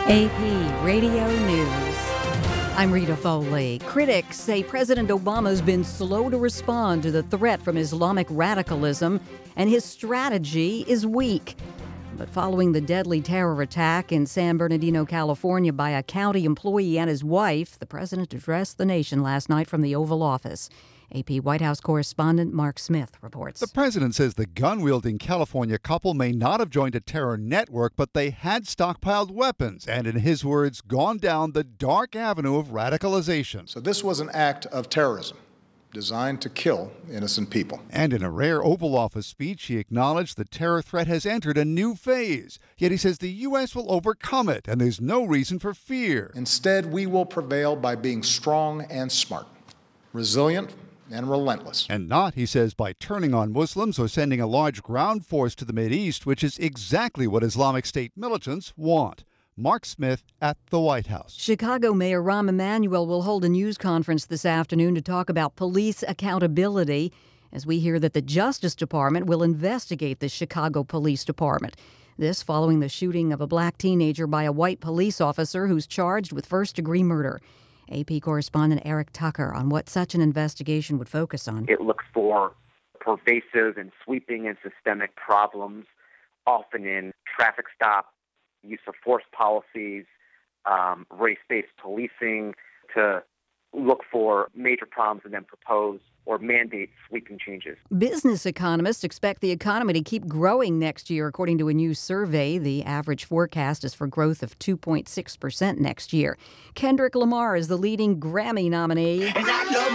AP Radio News. I'm Rita Foley. Critics say President Obama's been slow to respond to the threat from Islamic radicalism, and his strategy is weak. But following the deadly terror attack in San Bernardino, California by a county employee and his wife, the president addressed the nation last night from the Oval Office. AP White House correspondent Mark Smith reports. The president says the gun-wielding California couple may not have joined a terror network, but they had stockpiled weapons and, in his words, gone down the dark avenue of radicalization. So this was an act of terrorism designed to kill innocent people. And in a rare Oval Office speech, he acknowledged the terror threat has entered a new phase. Yet he says the U.S. will overcome it, and there's no reason for fear. Instead, we will prevail by being strong and smart, resilient and relentless. And not, he says, by turning on Muslims or sending a large ground force to the Mideast, which is exactly what Islamic State militants want. Mark Smith at the White House. Chicago Mayor Rahm Emanuel will hold a news conference this afternoon to talk about police accountability, as we hear that the Justice Department will investigate the Chicago Police Department. This following the shooting of a black teenager by a white police officer who's charged with first-degree murder. AP correspondent Eric Tucker on what such an investigation would focus on. It looks for pervasive and sweeping and systemic problems, often in traffic stop, use of force policies, race-based policing, to look for major problems and then propose or mandate sweeping changes. Business economists expect the economy to keep growing next year. According to a new survey, the average forecast is for growth of 2.6% next year. Kendrick Lamar is the leading Grammy nominee. And I love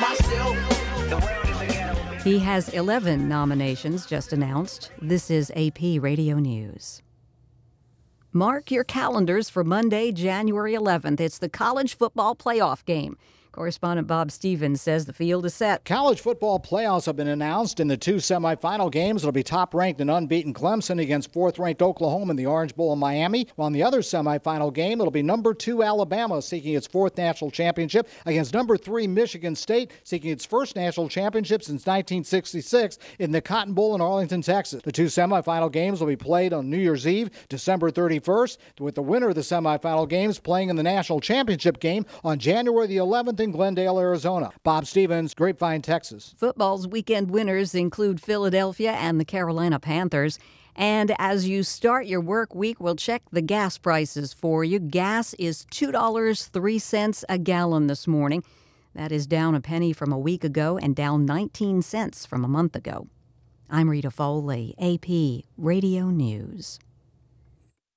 myself. He has 11 nominations just announced. This is AP Radio News. Mark your calendars for Monday, January 11th. It's the college football playoff game. Correspondent Bob Stevens says the field is set. College football playoffs have been announced. In the two semifinal games, it'll be top-ranked and unbeaten Clemson against fourth-ranked Oklahoma in the Orange Bowl in Miami. While in the other semifinal game, it'll be number 2 Alabama seeking its fourth national championship against number 3 Michigan State seeking its first national championship since 1966 in the Cotton Bowl in Arlington, Texas. The two semifinal games will be played on New Year's Eve, December 31st, with the winner of the semifinal games playing in the national championship game on January the 11th in Glendale, Arizona. Bob Stevens, Grapevine, Texas. Football's weekend winners include Philadelphia and the Carolina Panthers. And as you start your work week, we'll check the gas prices for you. Gas is $2.03 a gallon this morning. That is down a penny from a week ago and down 19 cents from a month ago. I'm Rita Foley, AP Radio News.